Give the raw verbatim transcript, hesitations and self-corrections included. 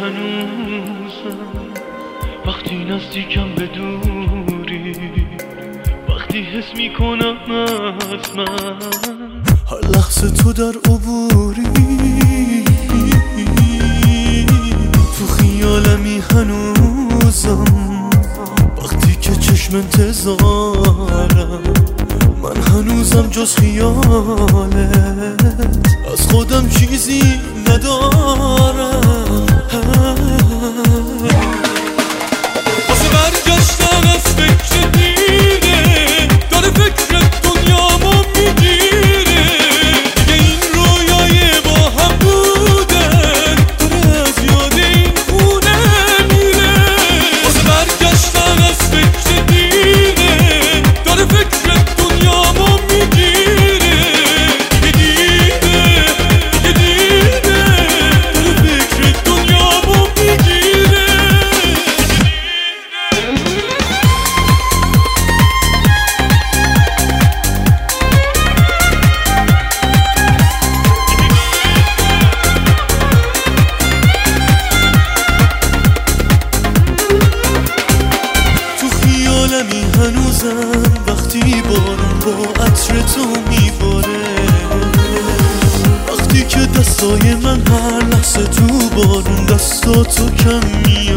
هنوزم وقتی نزدیکم به دوری، وقتی حس میکنم از من هر لحظه تو در عبوری، تو خیالمی هنوزم وقتی که چشم انتظارم، من هنوزم جز خیالت از خودم چیزی ندارم. واسه برگشتن از فکر دیره داره فکر دنیامو میگیره، دیگه این رویای با هم بودن داره از یاد این خونه میره. واسه برگشتن از فکر دیره داره فکر دنیامو میگیره، دیگه دیره دیگه دیره داره فکر دنیامو میگیره. خیالمی هنوزم وقتی بارون با عطر تو میباره، وقتی که دستای من هر لحظه تو بارون دستاتو کم میاره.